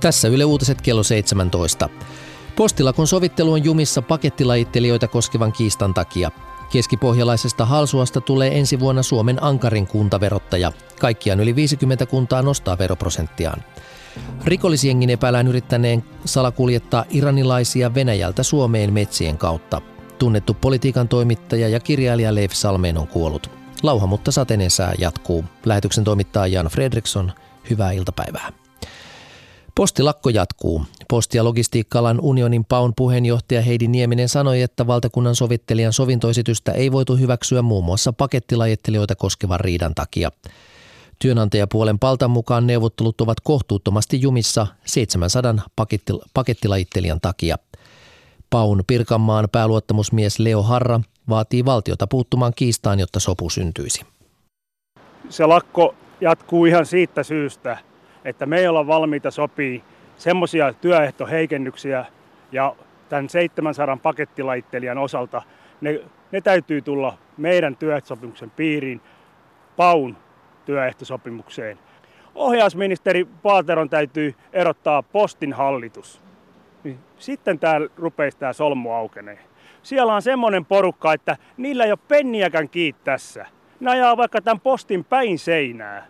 Tässä Yle Uutiset kello 17. Postilakon sovittelu on jumissa pakettilajittelijoita koskevan kiistan takia. Keskipohjalaisesta Halsuasta tulee ensi vuonna Suomen ankarin kuntaverottaja. Kaikkiaan yli 50 kuntaa nostaa veroprosenttiaan. Rikollisjengin epäillään yrittäneen salakuljettaa iranilaisia Venäjältä Suomeen metsien kautta. Tunnettu politiikan toimittaja ja kirjailija Leif Salmeen on kuollut. Lauha, mutta sateinen sää jatkuu. Lähetyksen toimittaa Jan Fredriksson. Hyvää iltapäivää. Postilakko jatkuu. Posti- ja logistiikka-alan unionin PAUn puheenjohtaja Heidi Nieminen sanoi, että valtakunnan sovittelijan sovintoesitystä ei voitu hyväksyä muun muassa pakettilajittelijoita koskevan riidan takia. Työnantajapuolen Paltan mukaan neuvottelut ovat kohtuuttomasti jumissa 700 pakettilajittelijan takia. PAUn Pirkanmaan pääluottamusmies Leo Harra vaatii valtiota puuttumaan kiistaan, jotta sopu syntyisi. Se lakko jatkuu ihan siitä syystä, että me ei olla valmiita sopii semmoisia työehtoheikennyksiä ja tämän 700 pakettilajittelijan osalta ne täytyy tulla meidän työehtosopimuksen piiriin PAUn työehtosopimukseen. Ohjausministeri Paateron täytyy erottaa Postin hallitus. Sitten rupeisi tämä solmu aukenee. Siellä on semmoinen porukka, että niillä ei ole penniäkään kiinni tässä. Ne ajaa vaikka tämän Postin päin seinää.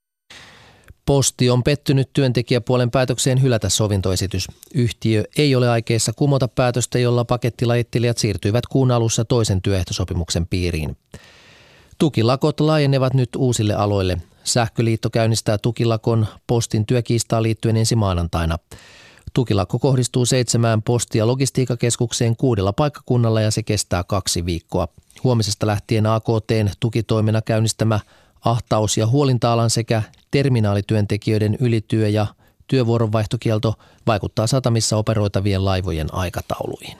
Posti on pettynyt työntekijäpuolen päätökseen hylätä sovintoesitys. Yhtiö ei ole aikeissa kumota päätöstä, jolla pakettilajittelijat siirtyivät kuun alussa toisen työehtosopimuksen piiriin. Tukilakot laajenevat nyt uusille aloille. Sähköliitto käynnistää tukilakon Postin työkiistaan liittyen ensi maanantaina. Tukilakko kohdistuu 7 posti- ja logistiikkakeskukseen 6 paikkakunnalla ja se kestää 2 viikkoa. Huomisesta lähtien AKT:n tukitoimena käynnistämä ahtaus- ja huolinta-alan sekä terminaalityöntekijöiden ylityö- ja työvuoronvaihtokielto vaikuttaa satamissa operoitavien laivojen aikatauluihin.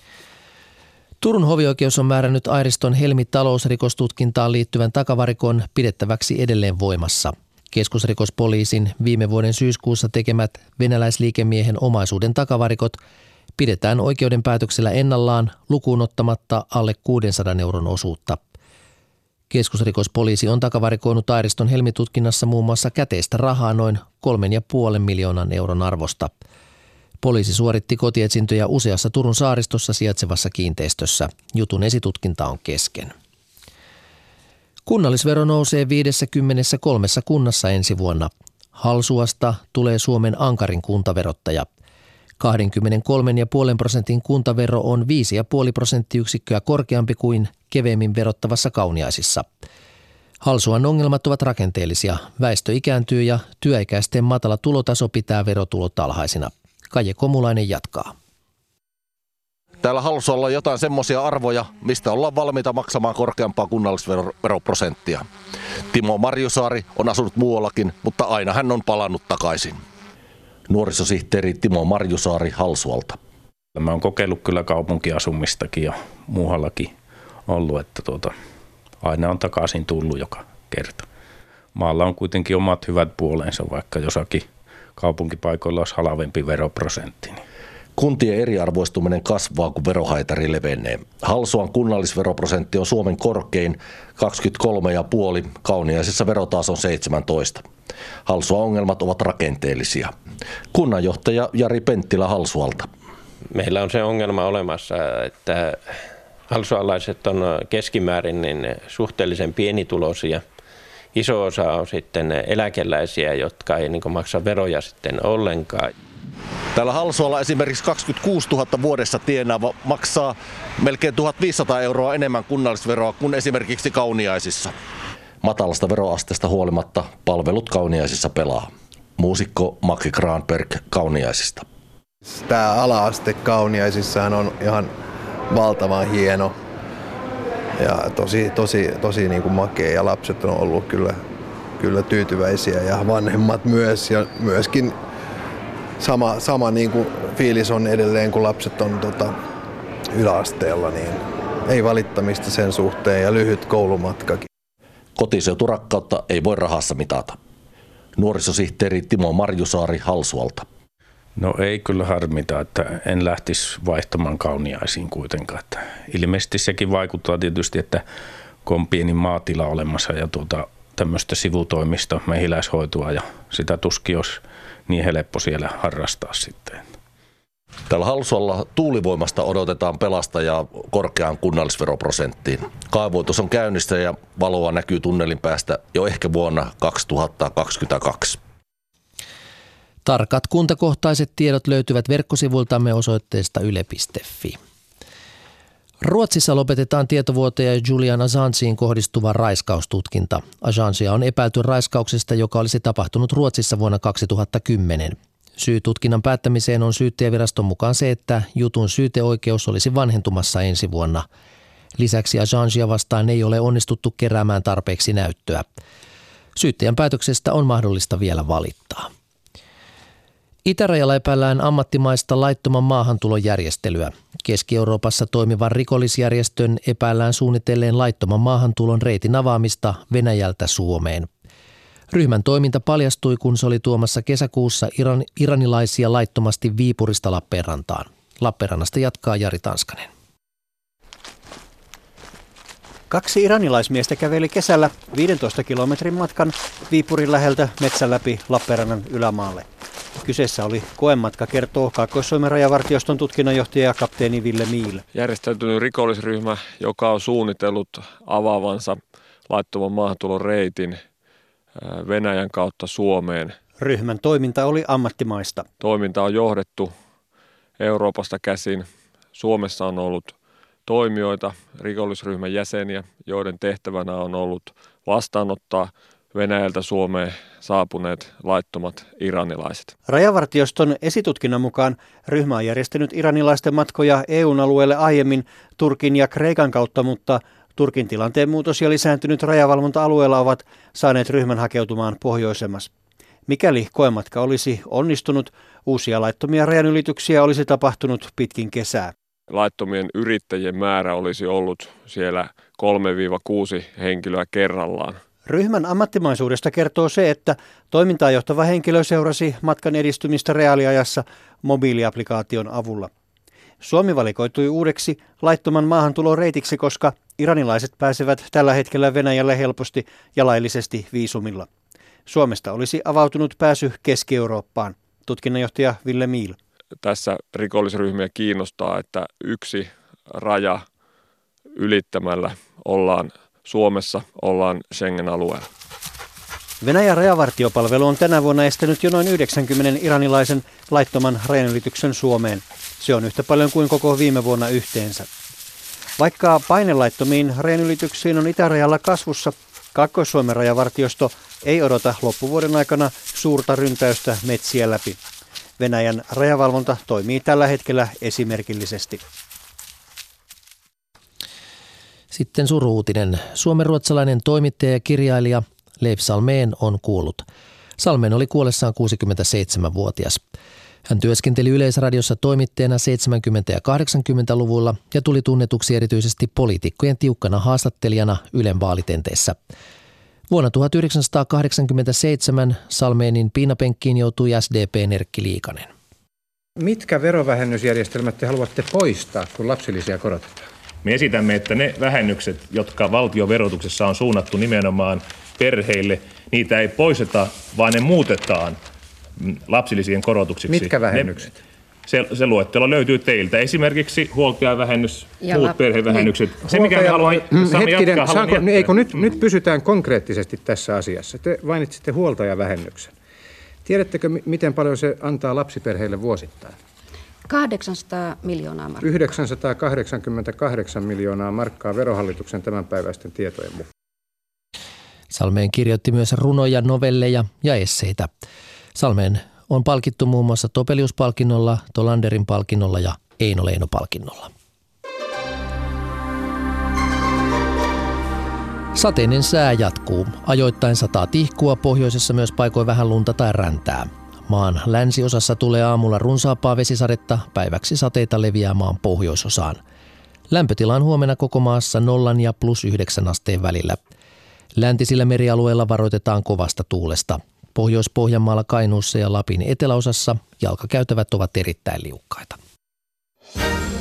Turun hovioikeus on määrännyt Airiston Helmi-talousrikostutkintaan liittyvän takavarikon pidettäväksi edelleen voimassa. Keskusrikospoliisin viime vuoden syyskuussa tekemät venäläisliikemiehen omaisuuden takavarikot pidetään oikeuden päätöksellä ennallaan lukuun ottamatta alle 600 euron osuutta. Keskusrikospoliisi on takavarikoinut Airiston Helmi-tutkinnassa muun muassa käteistä rahaa noin 3,5 miljoonan euron arvosta. Poliisi suoritti kotietsintöjä useassa Turun saaristossa sijaitsevassa kiinteistössä. Jutun esitutkinta on kesken. Kunnallisvero nousee 53 kunnassa ensi vuonna. Halsuasta tulee Suomen ankarin kuntaverottaja. 23,5% kuntavero on 5,5 prosenttiyksikköä korkeampi kuin keveemmin verottavassa Kauniaisissa. Halsuan ongelmat ovat rakenteellisia. Väestö ikääntyy ja työikäisten matala tulotaso pitää verotulot alhaisina. Kaje Komulainen jatkaa. Täällä Halsualla on jotain semmoisia arvoja, mistä ollaan valmiita maksamaan korkeampaa kunnallisveroprosenttia. Timo Marjusaari on asunut muuallakin, mutta aina hän on palannut takaisin. Nuorisosihteeri Timo Marjusaari Halsualta. Mä oon kokeillut kyllä kaupunkiasumistakin ja muuallakin ollut, että aina on takaisin tullut joka kerta. Maalla on kuitenkin omat hyvät puolensa, vaikka jossakin kaupunkipaikoilla olisi halvempi veroprosentti. Kuntien eriarvoistuminen kasvaa, kun verohaitari levenee. Halsuan kunnallisveroprosentti on Suomen korkein 23,5, Kauniaisissa verotaso on 17. Halsuan ongelmat ovat rakenteellisia. Kunnanjohtaja Jari Penttilä Halsualta. Meillä on se ongelma olemassa, että halsualaiset on keskimäärin suhteellisen pienituloisia. Iso osa on sitten eläkeläisiä, jotka ei maksa veroja sitten ollenkaan. Täällä Halsualla esimerkiksi 26 000 vuodessa tienaava maksaa melkein 1 500 euroa enemmän kunnallisveroa kuin esimerkiksi Kauniaisissa. Matalasta veroasteesta huolimatta palvelut Kauniaisissa pelaa. Muusikko Maki Granberg Kauniaisista. Tämä ala-aste Kauniaisissahan on ihan valtavan hieno ja tosi niin kuin makea ja lapset on ollut kyllä tyytyväisiä ja vanhemmat myös ja myöskin sama niin kuin fiilis on edelleen kun lapset on yläasteella, niin ei valittamista sen suhteen ja lyhyt koulumatkakin. Kotiseuturakkautta ei voi rahassa mitata. Nuorisosihteeri Timo Marjusaari Halsualta. No ei kyllä harmita, että en lähtisi vaihtamaan Kauniaisiin kuitenkaan. Että ilmeisesti sekin vaikuttaa tietysti, että kun on pieni maatila olemassa ja tämmöistä sivutoimista mehiläishoitoa ja sitä tuskin olisi niin helppo siellä harrastaa sitten. Täällä Halsualla tuulivoimasta odotetaan pelastajaa korkeaan kunnallisveroprosenttiin. Kaavoitus on käynnissä ja valoa näkyy tunnelin päästä jo ehkä vuonna 2022. Tarkat kuntakohtaiset tiedot löytyvät verkkosivuiltamme osoitteesta yle.fi. Ruotsissa lopetetaan tietovuotaja Julian Assangeen kohdistuva raiskaustutkinta. Assangea on epäilty raiskauksesta, joka olisi tapahtunut Ruotsissa vuonna 2010. Syy tutkinnan päättämiseen on syyttäjäviraston mukaan se, että jutun syyteoikeus olisi vanhentumassa ensi vuonna. Lisäksi Assangea vastaan ei ole onnistuttu keräämään tarpeeksi näyttöä. Syyttäjän päätöksestä on mahdollista vielä valittaa. Itärajalla epäillään ammattimaista laittoman maahantulon järjestelyä. Keski-Euroopassa toimivan rikollisjärjestön epäillään suunnitelleen laittoman maahantulon reitin avaamista Venäjältä Suomeen. Ryhmän toiminta paljastui, kun se oli tuomassa kesäkuussa iranilaisia laittomasti Viipurista Lappeenrantaan. Lappeenrannasta jatkaa Jari Tanskanen. 2 iranilaismiestä käveli kesällä 15 kilometrin matkan Viipurin läheltä metsän läpi Lappeenrannan ylämaalle. Kyseessä oli koematka, kertoo Kaakkois-Suomen rajavartioston tutkinnanjohtaja kapteeni Ville Miil. Järjestäytynyt rikollisryhmä, joka on suunnitellut avaavansa laittoman maahantulon reitin Venäjän kautta Suomeen. Ryhmän toiminta oli ammattimaista. Toiminta on johdettu Euroopasta käsin. Suomessa on ollut toimijoita, rikollisryhmän jäseniä, joiden tehtävänä on ollut vastaanottaa Venäjältä Suomeen saapuneet laittomat iranilaiset. Rajavartioston esitutkinnan mukaan ryhmä on järjestänyt iranilaisten matkoja EU:n alueelle aiemmin Turkin ja Kreikan kautta, mutta Turkin tilanteen muutos ja lisääntynyt rajavalvonta-alueella ovat saaneet ryhmän hakeutumaan pohjoisemmas. Mikäli koematka olisi onnistunut, uusia laittomia rajanylityksiä olisi tapahtunut pitkin kesää. Laittomien yrittäjien määrä olisi ollut siellä 3-6 henkilöä kerrallaan. Ryhmän ammattimaisuudesta kertoo se, että toimintaa johtava henkilö seurasi matkan edistymistä reaaliajassa mobiiliaplikaation avulla. Suomi valikoitui uudeksi laittoman maahantulon reitiksi, koska iranilaiset pääsevät tällä hetkellä Venäjälle helposti ja laillisesti viisumilla. Suomesta olisi avautunut pääsy Keski-Eurooppaan, tutkinnanjohtaja Ville Miil. Tässä rikollisryhmiä kiinnostaa, että yksi raja ylittämällä ollaan Suomessa, ollaan Schengen-alueella. Venäjän rajavartiopalvelu on tänä vuonna estänyt jo noin 90 iranilaisen laittoman rajanylityksen Suomeen. Se on yhtä paljon kuin koko viime vuonna yhteensä. Vaikka paine laittomiin rajanylityksiin on itärajalla kasvussa, Kaakkois-Suomen rajavartiosto ei odota loppuvuoden aikana suurta ryntäystä metsiä läpi. Venäjän rajavalvonta toimii tällä hetkellä esimerkillisesti. Sitten suru-uutinen. Suomenruotsalainen toimittaja ja kirjailija Leif Salmén on kuollut. Salmén oli kuollessaan 67-vuotias. Hän työskenteli Yleisradiossa toimittajana 70- ja 80-luvulla ja tuli tunnetuksi erityisesti poliitikkojen tiukkana haastattelijana Ylen vaalitenteissä. Vuonna 1987 Salménin piinapenkkiin joutui SDP:n Erkki Liikanen. Mitkä verovähennysjärjestelmät te haluatte poistaa, kun lapsilisiä korotetaan? Me esitämme, että ne vähennykset, jotka valtioverotuksessa on suunnattu nimenomaan perheille, niitä ei poisteta, vaan ne muutetaan lapsilisien korotuksiksi. Mitkä vähennykset? Se luettelo löytyy teiltä. Esimerkiksi huoltajavähennys, muut perhevähennykset. Se, mikä me haluan nyt pysytään konkreettisesti tässä asiassa. Te mainitsitte huoltajavähennyksen. Tiedättekö, miten paljon se antaa lapsiperheille vuosittain? 800 miljoonaa markkaa. 988 miljoonaa markkaa Verohallituksen tämänpäiväisten tietojen mukaan. Salmén kirjoitti myös runoja, novelleja ja esseitä. Salmén on palkittu muun muassa Topelius-palkinnolla, Tolanderin palkinnolla ja Eino Leino-palkinnolla. Sateinen sää jatkuu. Ajoittain sataa tihkua, pohjoisessa myös paikoin vähän lunta tai räntää. Maan länsiosassa tulee aamulla runsaampaa vesisadetta, päiväksi sateita leviää maan pohjoisosaan. Lämpötila on huomenna koko maassa 0 ja +9 asteen välillä. Läntisillä merialueilla varoitetaan kovasta tuulesta. Pohjois-Pohjanmaalla, Kainuussa ja Lapin eteläosassa jalkakäytävät ovat erittäin liukkaita.